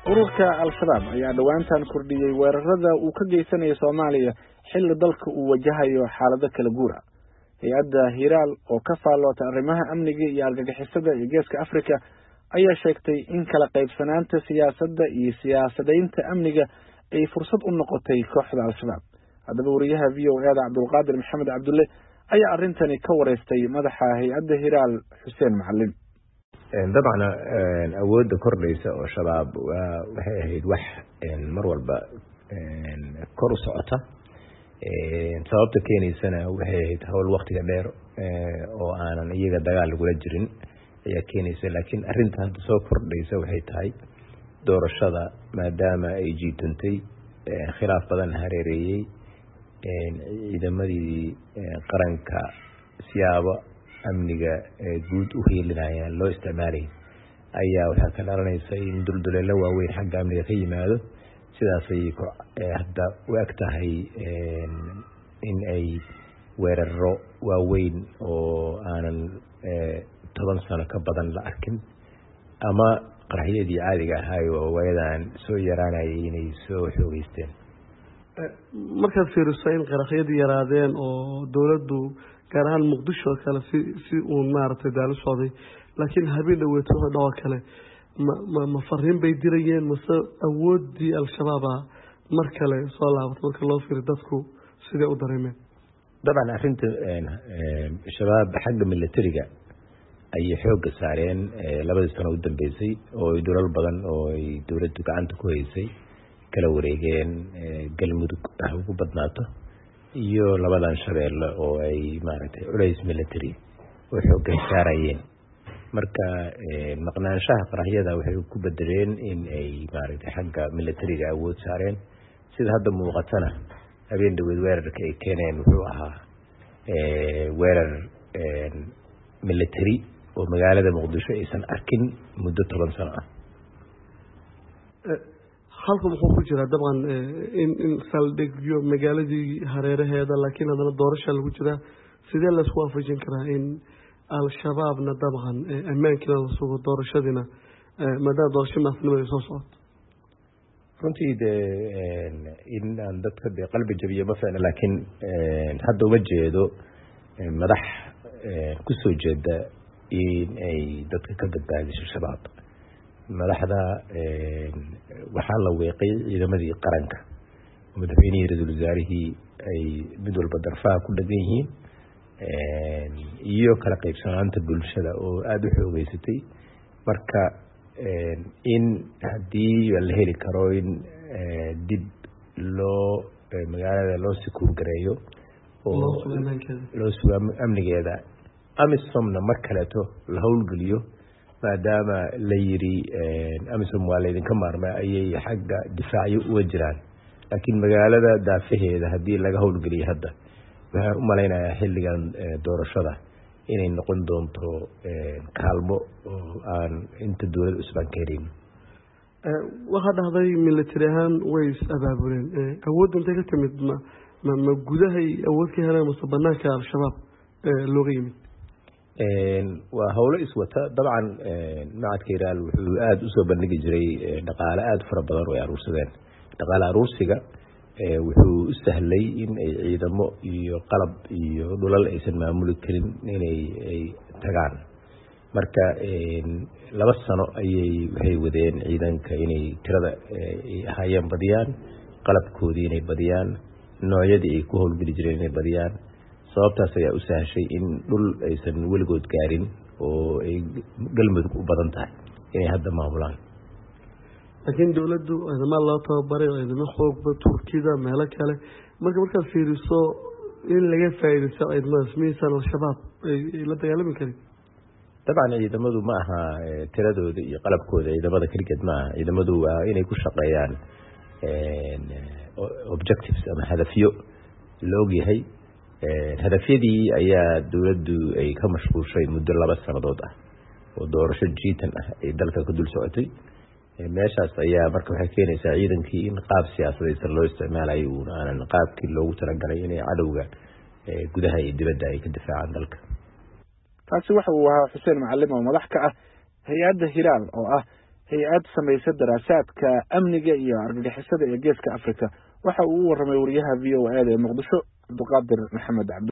ururka al-shabaab ayaa dhawaantan kordhiyay weerarada uu ka geysanayo Soomaaliya xilli dalka uu wajahayo xaalado kala guur ah. Hay'adda Hiral oo ka faaloota arrimaha amniga iyo argagixisada ee Geeska Afrika ayaa sheegtay in kala qaybsanaanta siyaasadda iyo siyaasadaynta amniga ay fursad u noqotay kooxda al-shabaab. Haddaba wariyaha VOA Cabdulqaadir Maxamed Cabdulle ayaa arintani ka wareystay madaxa hay'adda Hiral Xuseen Macalin. dabcan awoodda kordhaysa oo shabaab waxay ahayd wax mar walba kor u socota sababta keenaysana waxay ahayd hawl waqtiga dheer oo aanan iyaga dagaal lagula jirin ayaa keenaysa. laakiin arrinta hadda soo kordhaysa waxay tahay doorashada maadaama ay jiitantay khilaaf badan hareereeyey ciidamadii qaranka siyaabo amniga guud u heelinayaan loo isticmaalay ayaa waxaa ka dhalanaysa in dulduleelo waaweyn xagga amniga ka yimaado. sidaasay hadda u eg tahay in ay weeraro waaweyn oo aanan 10 sano ka badan la arkin ama qaraxyadii caadiga ahaa oo waayadan soo yaraanayay inay soo xoogeysteen. markaad fiiriso in qaraxyadii yaraadeen oo dowladdu gaar ahaan muqdisho kale si uun maaragtay daal u socday laakiin habeen dhaweeto dhawa kale ma fariin bay dirayeen mase awoodii al-shabaab mar kale soo laabatay marka loo fiiriyo dadku sidee u dareemeen. dabcan arrinta shabaab xagga militariga ayay xoogga saareen 2 sano u dambeysay oo dowlad badan oo ay dowladdu gacanta ku haysay kala wareegeen galmudug ugu badnaato iyo labadan shabeelle oo ay maaragtay culays military oo xoogga saarayeen. marka maqnaanshaha qaraxyada waxay ku bedeleen in ay maaragtay xagga militariga awood saareen. sida hadda muuqatana habeen dhaweed weerarka ay keeneen wuxuu ahaa weerar military oo magaalada muqdisho aysan arkin muddo 10 sano ah. halka muxuu ku jiraa dabcan in saldhigyo magaaladii hareeraheeda laakiin haddana doorasha lagu jiraa sidee la isku waafajin karaa in al-shabaabna dabcan ammaankiina la sugo doorashadiina maadaama doorasho madaxtinimada soo socoto. runtii in aan dadka qalbi jabiyo ma fiicna laakiin hadda uma jeedo madax ku soo jeeda in ay dadka ka badbaadiso shabaab. madaxda waxaa la weeqay ciidamadii qaranka madaxweynihii ra-iisul wasaarihii ay mid walba darfaha ku dhagan yihiin iyo kala qaybsanaanta bulshada oo aada u xoogeysatay. marka in haddii la heli karo in dib loo magaalada loo sikuur gareeyo oo loo sugo amnigeeda amisomna mar kaleeto la howlgeliyo maadaama la yiri amisom waa laydinka maarmaa ayay xagga difaacyo uga jiraan. laakiin magaalada daafaheeda haddii laga howlgeliyo hadda waxaan u malaynayaa xilligan doorashada inay noqon doonto kaalmo oo aan inta dowlad cusbaan ka helin. waxaa dhahday military ahaan way is-abaabuleen awoodda intay ka timid ma gudahay awood ka heleen mase banaanka al-shabaab looga yimid. waa howlo iswata. dabcan macadka Hiral wuxuu aada usoo bandhigi jiray dhaqaale aada fara badan oo ay aruursadeen. dhaqaale aruursiga wuxuu u sahlay in ay ciidamo iyo qalab iyo dhulal aysan maamuli karin inay tagaan. marka 2 sano waxay wadeen ciidanka inay tirada ay ahaayeen badiyaan, qalabkoodii inay badiyaan, noocyadii ay ku howlgeli jireen inay badiyaan. sababtaas ayaa u sahashay in dhul aysan weligood gaarin oo ay galmudug u badan tahay inay hadda maamulaan. laakiin dowladdu ciidamo loo tababaray ciidamo xoogba Turkida meelo kale markaad fiiriso in laga faa'iideysto ciidamadaas miisaan al-shabaab ay la dagaalami karin. dabcan ciidamadu ma aha tiradooda iyo qalabkooda ciidamada cricket ma aha. ciidamadu waa inay ku shaqeeyaan objectives ama hadafyo la ogyahay. hadafyadii ayaa dowladdu ay ka mashquulshay muddo 2 sanadood ah oo doorasho jiitan ah ay dalka ka dul socotay. meeshaas ayaa marka waxay keenaysaa ciidankii in qaab siyaasadaysan loo isticmaalayo uun aanan qaabkii loogu talagalay inay cadowga gudaha iyo dibadda ay ka difaacaan dalka. taasi waxa uu ahaa Xuseen Macalin oo madax ka ah hay'adda Hiral oo ah hay-ad samaysa daraasaadka amniga iyo argagixisada ee geeska Afrika waxa uu u warramay wariyaha VOA ee Muqdisho Cabdiqaadir Maxamed Cabdi.